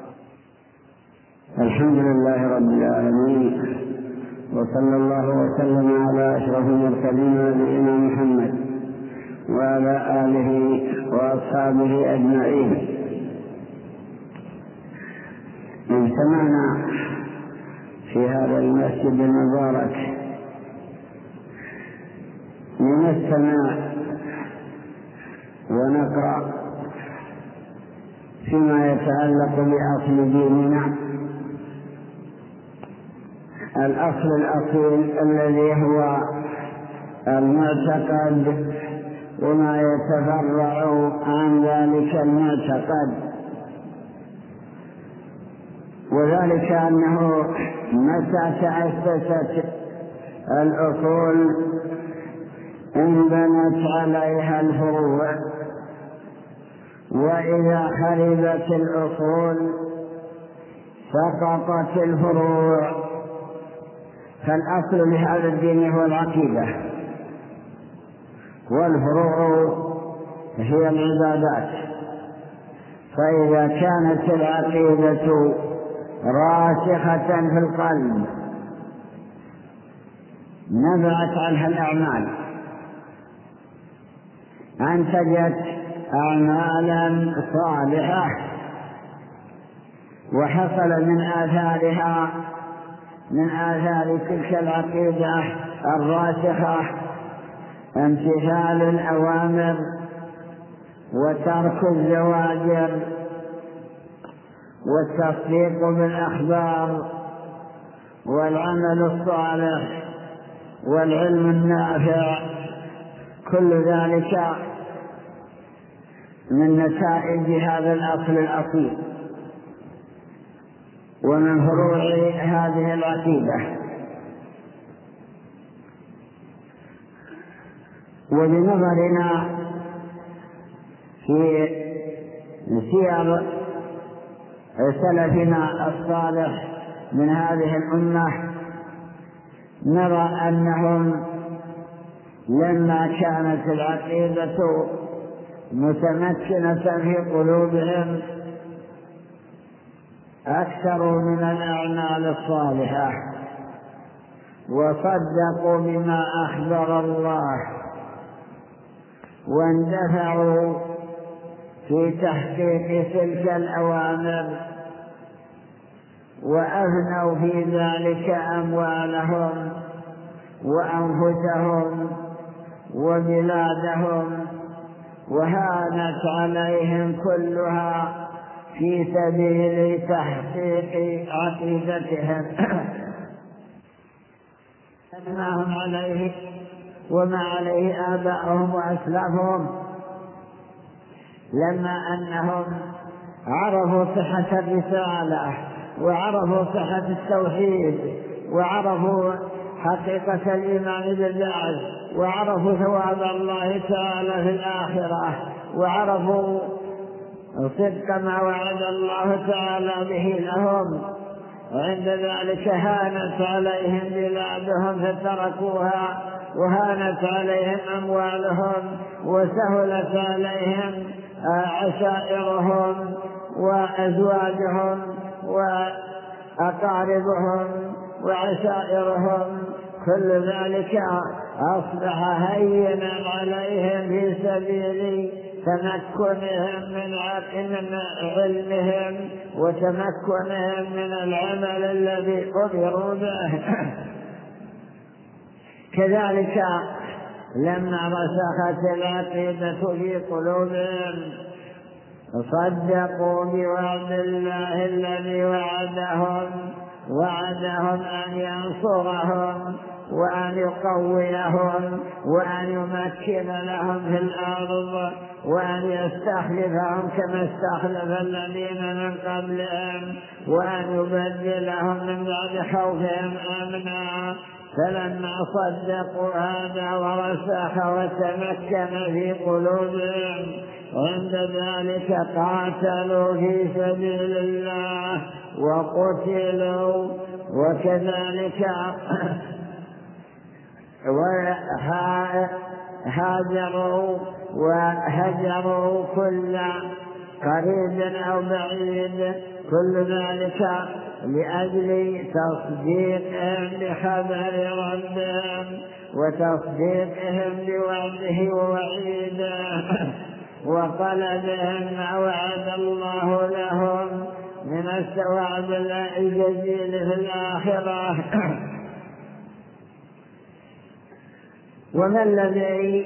الحمد لله رب العالمين، وصلى الله وسلم على أشرف المرسلين نبينا محمد وعلى آله وأصحابه أجمعين. اجتمعنا في هذا المسجد المبارك لنستمع ونقرأ فيما يتعلق بأصل ديننا، الأصل الأصيل الذي هو المعتقد وما يتفرع عن ذلك المعتقد، وذلك أنه متى تأسست الأصول انبنت عليها الفروع، وإذا خربت الأصول سقطت الفروع. فالأصل لهذا الدين هو العقيدة، والفروع هي العبادات. فإذا كانت العقيدة راسخة في القلب نبعت عنها الأعمال، أنتجت أعمالا صالحة، وحصل من آثارها من آثار تلك العقيدة الراسخة امتثال الأوامر وترك الزواجر والتصديق بالأخبار والعمل الصالح والعلم النافع، كل ذلك من نتائج هذا الأصل الأصيل ومن فروع هذه العقيدة. وبنظرنا في سير سلفنا الصالح من هذه الأمة نرى أنهم لما كانت العقيدة متمكنة في قلوبهم أكثروا من الأعمال الصالحة وصدقوا بما أخبر الله واندفعوا في تحقيق تلك الأوامر وأفنوا في ذلك أموالهم وأنفسهم وبلادهم، وهانت عليهم كلها في سبيل تحقيق عقيدتهم ما هم عليه وما عليه آباءهم وأسلافهم، لما أنهم عرفوا صحة الرسالة وعرفوا صحة التوحيد وعرفوا حقيقة الإيمان بالبعث وعرفوا ثواب الله تعالى في الآخرة وعرفوا صدق ما وعد الله تعالى به لهم، وعند ذلك هانت عليهم بلادهم فتركوها وهانت عليهم أموالهم وسهلت عليهم عشائرهم وأزواجهم وأقاربهم وعشائرهم، كل ذلك أصبح هينا عليهم في سبيل تمكنهم من علمهم وتمكنهم من العمل الذي أمروا به. كذلك لما رسخت العقيدة في قلوبهم صدقوا بوعد الله الذي وعدهم وعدهم أن ينصرهم وأن يقويهم وأن يمكن لهم في الأرض وأن يستخلفهم كما استخلف الذين من قبلهم وأن يبدلهم من بعد خوفهم أمنا. فلما صدقوا هذا ورسخ وتمكن في قلوبهم عند ذلك قاتلوا في سبيل الله وقتلوا، وكذلك وهاجروا وهجروا كل قريب أو بعيد، كل ذلك لأجل تصديقهم بخبر ربهم وتصديقهم بوعده ووعيده وطلبهم ما وعد الله لهم من الثواب الجزيل في الآخرة. وما الذي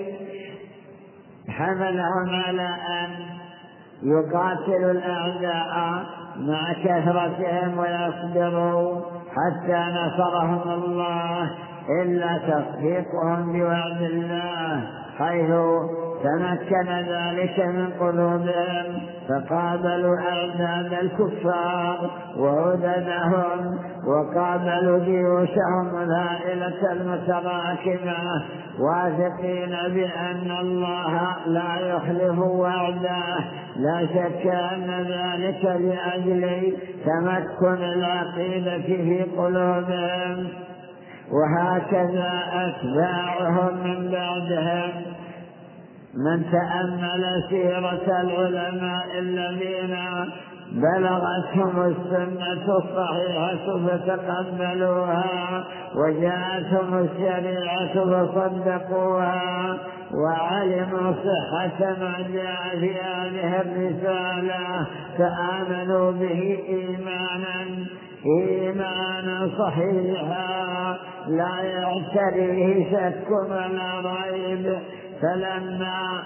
حملهم على أن يقاتلوا الأعداء مع كثرتهم ويصبروا حتى نصرهم الله إلا تصديقهم بوعد الله، حيث تمكن ذلك من قلوبهم فقابلوا أعداد الكفار وعددهم وقابلوا جيوشهم الهائلة المتراكمة واثقين بأن الله لا يخلف وعده. لا شك أن ذلك لأجل تمكن العقيدة في قلوبهم، وهكذا أتباعهم من بعدهم من تأمل سيرة العلماء الذين بلغتهم السنة الصحيحة فتقبلوها وجاءتهم الشريعة فصدقوها وعلموا صحة ما جاء في هذه الرسالة فآمنوا به إيمانا إيمانا صحيحا لا يعتريه شك ولا ريب. فلما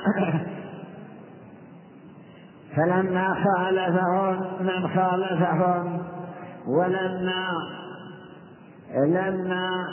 فلما خالفهم من خالفهم ولما لما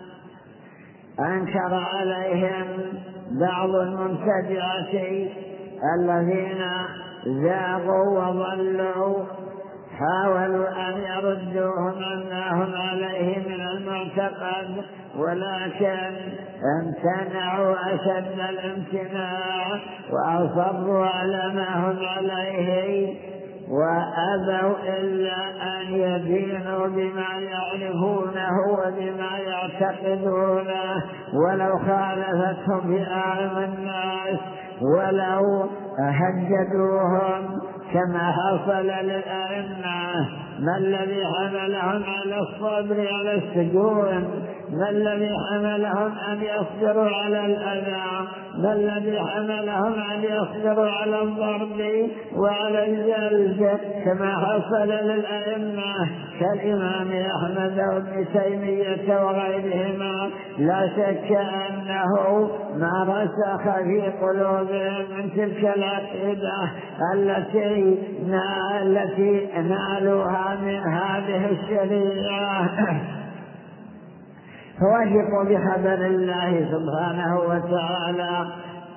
أنكر عليهم بعض المبتدعة الذين زاغوا وضلوا حاولوا أن يردوهم أنهم عليه من المعتقد ولكن امتنعوا أشد الامتناع وأصروا على ما هم عليه وأبوا إلا أن يدينوا بما يعرفونه وبما يعتقدونه ولو خالفتهم بأعلم الناس ولو هجدوهم كما حصل للأئمة. ما الذي حملهم على الصبر على السجون؟ ما الذي حملهم أن يصبروا على الأذى؟ ما الذي حملهم أن يصبروا على الضرب وعلى الجلد كما حصل للأئمة كالإمام أحمد وابن تيمية وغيرهما؟ لا شك أنه ما رسخ في قلوبهم من تلك العقيدة التي التي نالوها من هذه الشريعة. فوثقوا بخبر الله سبحانه وتعالى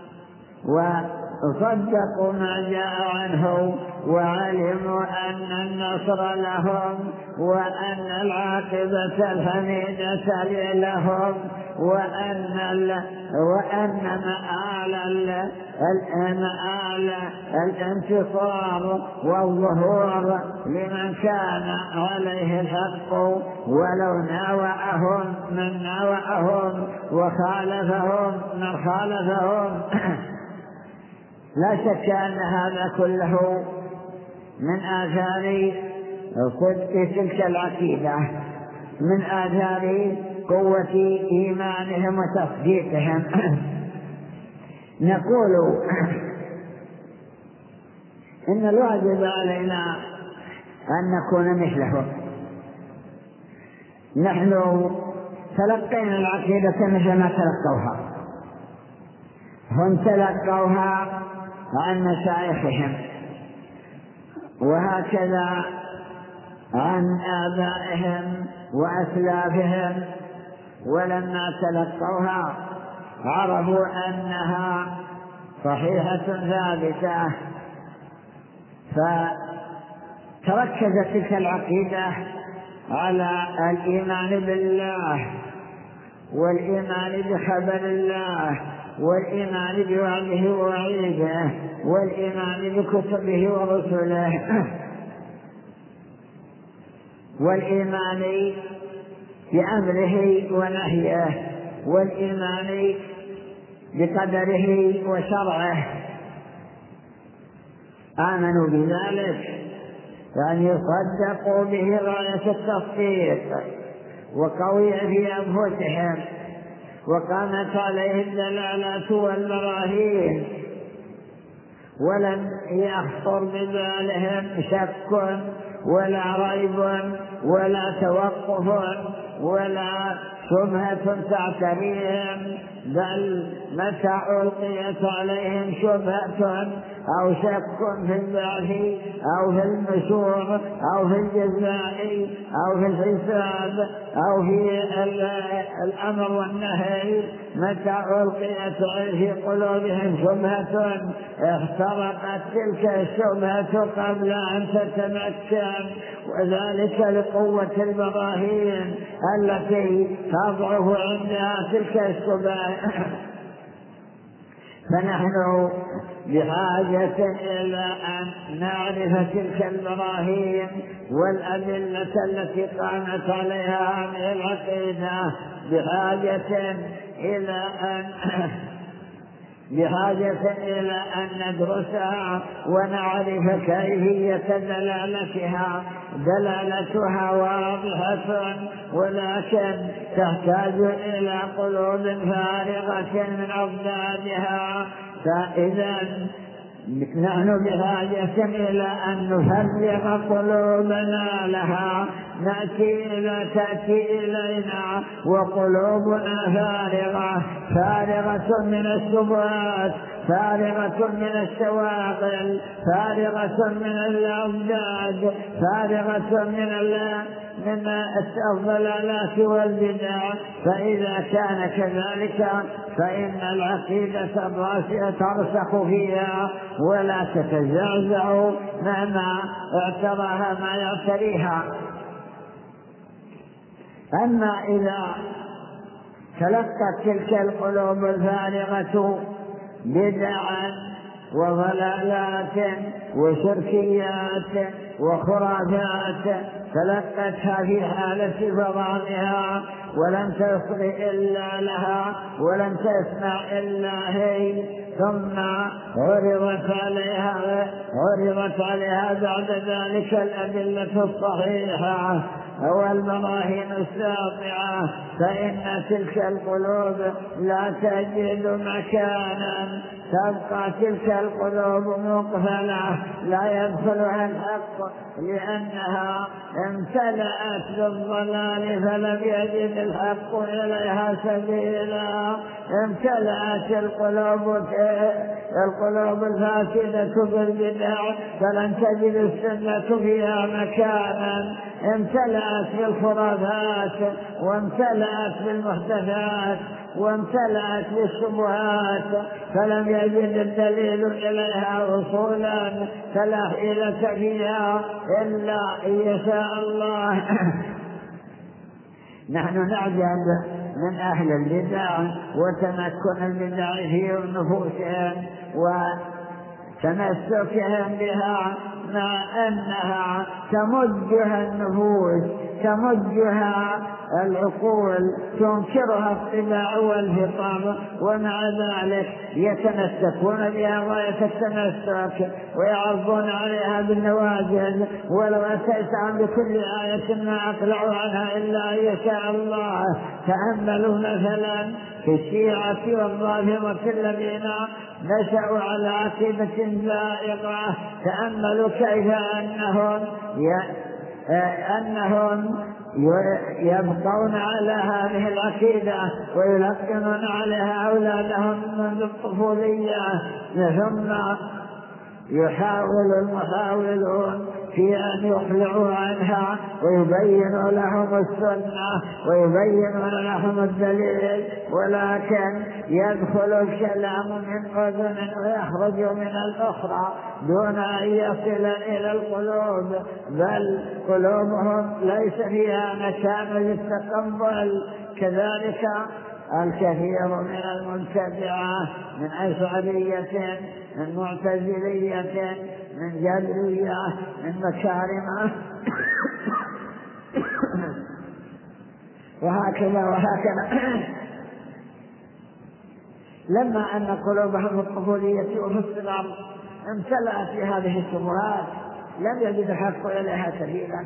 وصدقوا ما جاء عنه وعلموا أن النصر لهم وأن العاقبة الحميدة لهم وأن وأن مآل مآل الانتصار والظهور لمن كان عليه الحق ولو ناوأهم من ناوأهم وخالفهم من خالفهم. لا شك أن هذا كله من آثار صدق تلك العقيدة، من آثار قوة إيمانهم وتصديقهم. نقول إن الواجب علينا أن نكون مثلهم. نحن تلقينا العقيدة مثل ما تلقوها، هم تلقوها عن مشايخهم وهكذا عن آبائهم وأسلافهم، ولما تلقوها عرفوا أنها صحيحة ثابتة فتركزت تلك العقيدة على الإيمان بالله والإيمان بخبر الله والإيمان بوعده ووعيده والإيمان بكتبه ورسله والإيمان بأمره ونهيه والإيمان بقدره وشرعه. آمنوا بذلك فأن يصدقوا به غاية التصديق وقوي في أنفسهم وقامت عليه الدلالات والبراهين ولم يخطر ببالهم شك ولا ريب ولا توقف ولا شبهة تعتريهم، بل متى ألقيت عليهم شبهة أو شك في البعث أو في النشور أو في الجزاء أو في الحساب أو في الأمر والنهي، متى ألقيت في قلوبهم شبهة اخترقت تلك الشبهة قبل أن تتمكن، وذلك لقوة البراهين التي تضعف عندها تلك الشبهة. فنحن بحاجة إلى أن نعرف تلك البراهين والأدلة التي قامت عليها هذه العقيدة، بحاجة إلى أن بحاجة إلى أن ندرسها ونعرف كيفية دلالتها. دلالتها واضحة، ولكن تحتاج إلى قلوب فارغة من أضدادها. فإذا نحن بحاجة إلى أن نفرغ قلوبنا لها، نأتي إلى تأتي إلينا وقلوبنا فارغة، فارغة من الشبهات، فارغة من الشواغل، فارغة من الأضداد، فارغة من من الضلالات والبدع. فإذا كان كذلك فإن العقيدة الراسخة ترسخ فيها ولا تتزعزع مهما اعتراها ما يعتريها. أما إذا تلقت تلك القلوب الفارغة بدعا وضلالات وشركيات وخرافات، تلقتها في حالة فضائها ولم تصغ إلا لها ولم تسمع إلا هي، ثم عرضت عليها عرضت عليها بعد ذلك الأدلة الصحيحة والبراهين الساطعة، فإن تلك القلوب لا تجد مكانا، تبقى تلك القلوب مقفلة لا يدخلها الحق، لأنها امتلأت بالضلال فلم يجد الحق إليها سبيلا. امتلأت القلوب القلوب الفاسدة بالبدع فلن تجد السنة فيها مكانا، امتلأت بالخرافات وامتلأت بالمحدثات وامتلأت بالشبهات فلم يجد الدليل إليها وصولا، فلا حيلة فيها إلا إن يشاء الله. نحن نعجب من أهل البدع وتمكن البدع في نفوسهم وتمسكهم بها، مع أنها تمجها النفوس، تمجها العقول، تنكرها الطباع والفطر، ومع ذلك يتمسكون بها غاية التمسك ويعرضون عليها بالنواجذ، ولو أتيتهم بكل آية ما أقلعوا عنها إلا أن يشاء الله. تأملوا مثلا في الشيعة والرافضة الذين نشأوا على عقيدة زائغة، تأملوا كيف أنهم أنهم يبقون على هذه العقيدة ويلقنون عليها أولادهم منذ الطفولية، ثم يحاول المحاولون في أن يخلعوا عنها ويبينوا لهم السنة ويبينون لهم الدليل، ولكن يدخل الكلام من أذن ويخرج من الأخرى دون أن يصل إلى القلوب، بل قلوبهم ليس فيها مكان للتقبل. كذلك الكثير من المبتدعة من أشعرية، من معتزلية، من جبرية، من مكارمة وهكذا وهكذا. لما أن قلوبهم الطفولية وفي الصغر امتلأت في هذه الشبهات لم يجد الحق إليها سبيلا.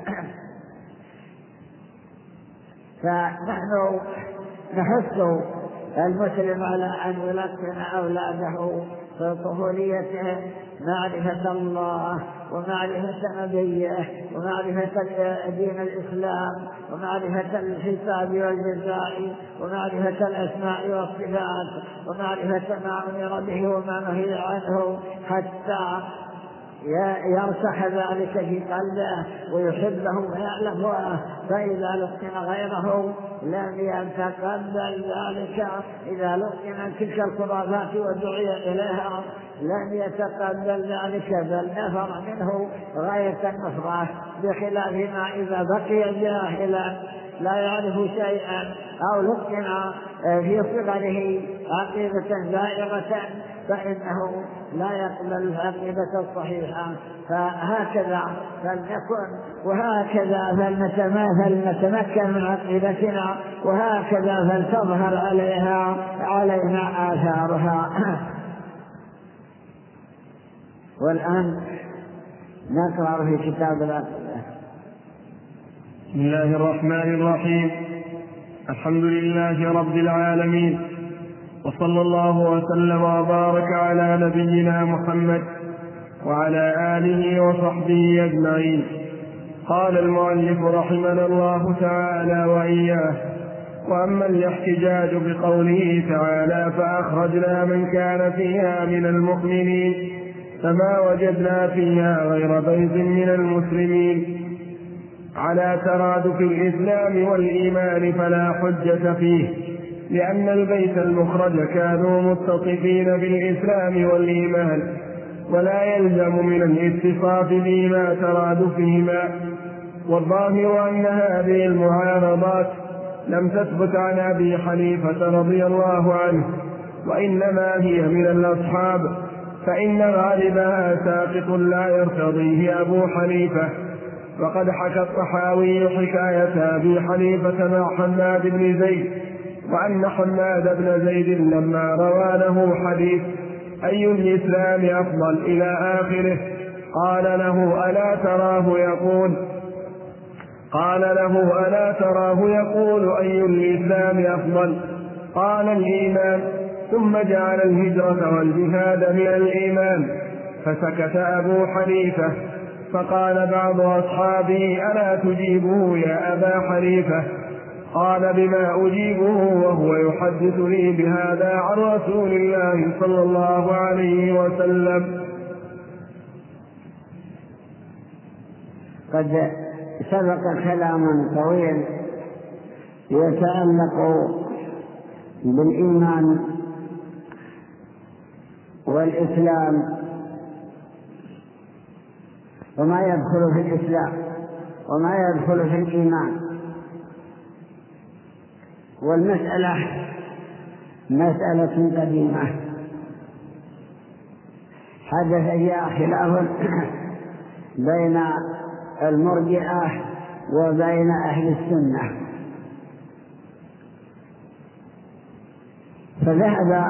فنحن نحث المسلم على أن يلقن أولاده في طفوليتهم معرفة الله ومعرفة نبيه ومعرفة دين الإسلام ومعرفة الحساب والجزاء ومعرفة الأسماء والصفات ومعرفة ما أمر به وما نهي عنه، حتى يرسخ ذلك في قلبه ويحبه ويعلمه. فإذا لقن غيره لم يتقبل ذلك، إذا لقن تلك الخرافات ودعي إليها لم يتقبل ذلك، بل نفر منه غاية النفرة، بخلاف ما إذا بقي جاهلا لا يعرف شيئا أو لقن في صغره عقيدة زائغة فإنه لا يقبل العقيدة الصحيحة. فهكذا فلنكن وهكذا فلنتمكن من عقيدتنا، وهكذا فلتظهر عليها علينا آثارها. والآن نقرأ في كتاب العقيدة. بسم الله الرحمن الرحيم. الحمد لله رب العالمين، وصلى الله وسلم وبارك على نبينا محمد وعلى آله وصحبه أجمعين. قال المؤلف رحمنا الله تعالى وإياه: وأما الاحتجاج بقوله تعالى فأخرجنا من كان فيها من المؤمنين فما وجدنا فيها غير بيت من المسلمين على ترادف الإسلام والإيمان فلا حجة فيه، لأن البيت المخرج كانوا متصفين بالإسلام والإيمان، ولا يلزم من الاتصاف بما ترادفهما. والظاهر أن هذه المعارضات لم تثبت عن أبي حنيفة رضي الله عنه، وإنما هي من الأصحاب، فإن غالبها ساقط لا يرتضيه أبو حنيفة. وقد حكى الطحاوي حكاية أبي حنيفة مع حماد بن زيد، وأن حماد بن زيد لما روى له حديث أي الإسلام أفضل إلى آخره قال له ألا تراه يقول قال له ألا تراه يقول أي الإسلام أفضل؟ قال الإيمان، ثم جعل الهجرة والجهاد من الإيمان، فسكت أبو حنيفة. فقال بعض أصحابه ألا تجيبه يا أبا حنيفة؟ قال بما أجيبه وهو يحدثني بهذا عن رسول الله صلى الله عليه وسلم. قد سبق كلام طويل يتعلق بالإيمان والإسلام وما يدخل في الإسلام وما يدخل في الإيمان. والمسألة مسألة قديمة حدث فيها خلاف بين المرجئة وبين أهل السنة، فذهب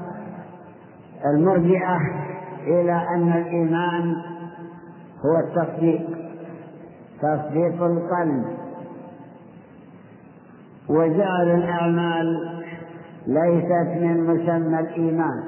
المرجئة إلى أن الإيمان هو التصديق، تصديق القلب، وجعل الأعمال ليست من مسمى الإيمان.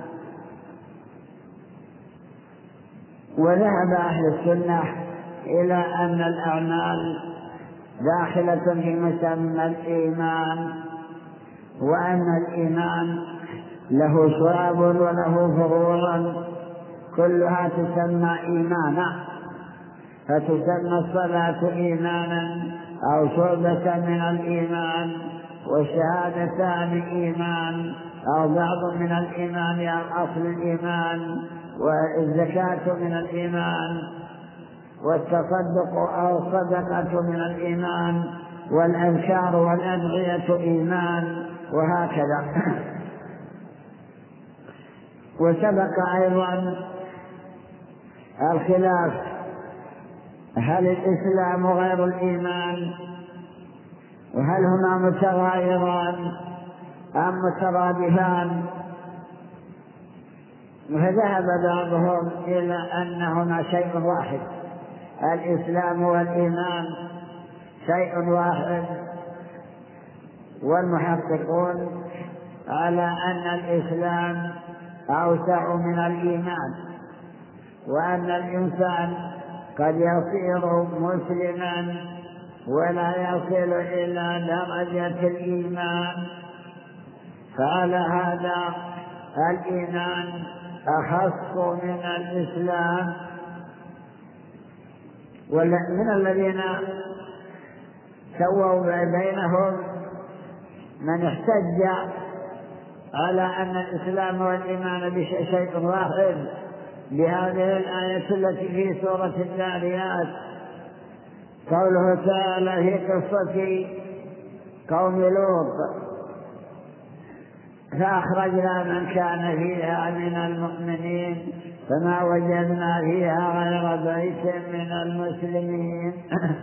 وذهب أهل السنة إلى أن الأعمال داخلة في مسمى الإيمان، وأن الإيمان له شعب وله فروع كلها تسمى إيمانا، فتسمى الصلاة إيمانا أو شعبة من الإيمان، والشهادتان إيمان أو بعض من الإيمان أو أصل الإيمان، والزكاة من الإيمان، والتصدق أو الصدقة من الإيمان، والأذكار والأدعية إيمان، وهكذا. وسبق أيضا الخلاف هل الإسلام غير الإيمان، وهل هما متغايران أم مترادفان؟ فذهب بعضهم إلى أنهما شيء واحد، الإسلام والإيمان شيء واحد، والمحققون على أن الإسلام أوسع من الإيمان، وأن الإنسان قد يصير مسلما ولا يصل إلى درجة الإيمان. فعلى هذا الإيمان أخص من الإسلام. ومن الذين سووا بينهم من احتج على أن الإسلام والإيمان بشيء واحد بهذه الآية التي في سورة الذاريات، قوله تعالى في قصة قوم لوط فأخرجنا من كان فيها من المؤمنين فما وجدنا فيها غير بيت من المسلمين.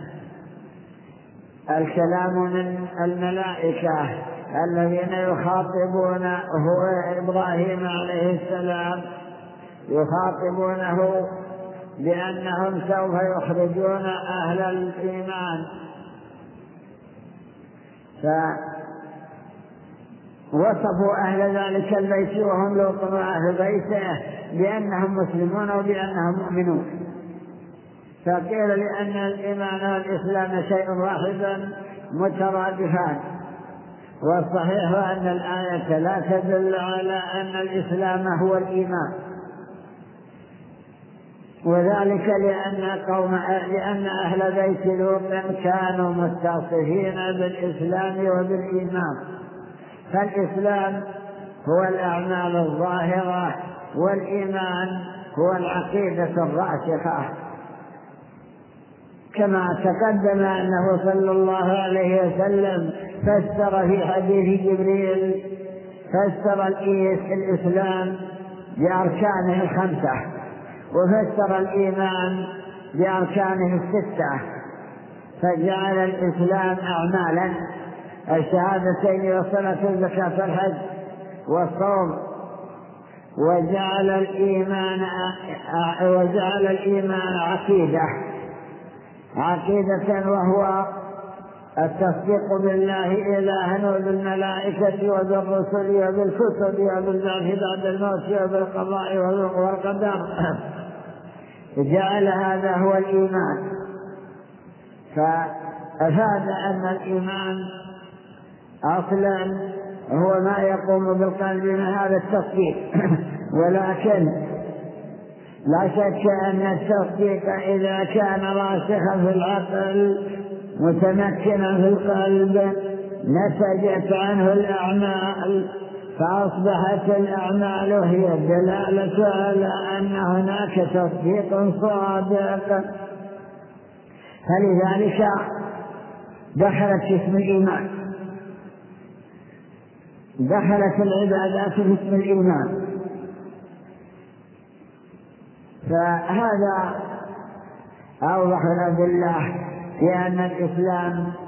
الكلام من الملائكة الذين يخاطبون هو إبراهيم عليه السلام يخاطبونه بأنهم سوف يخرجون أهل الإيمان، فوصفوا أهل ذلك البيت وهم لوط وأهل بيته بأنهم مسلمون وبأنهم مؤمنون، فقيل لأن الإيمان والإسلام شيء واحد مترادفان، والصحيح أن الآية لا تدل على أن الإسلام هو الإيمان، وذلك لأن قوم لأن أهل بيت لوط كانوا متصفين بالإسلام وبالإيمان، فالإسلام هو الأعمال الظاهرة، والإيمان هو العقيدة الراسخة، كما تقدم أنه صلى الله عليه وسلم فسر في حديث جبريل فسر الإسلام بأركانه الخمسة، وفسر الإيمان بأركانه الستة، فجعل الإسلام أعمالا الشهادتين والصلاة والزكاة والحج والصوم، وجعل الإيمان وجعل الإيمان عقيدة عقيدة وهو التصديق بالله إلها وبالملائكة وبالرسل وبالكتب وبالبعث بعد الموت وبالقضاء والقدر، جعل هذا هو الإيمان، فأفاد أن الإيمان أصلا هو ما يقوم بالقلب من هذا التصديق، ولكن لا شك أن التصديق إذا كان راسخا في العقل متمكنا في القلب نتجت عنه الأعمال، فأصبحت الأعمال هي الدلالة على أن هناك تصديق صادق، فلذلك دخلت في اسم الإيمان، دخلت العبادات في اسم الإيمان، فهذا أوضح الأدلة لأن الإسلام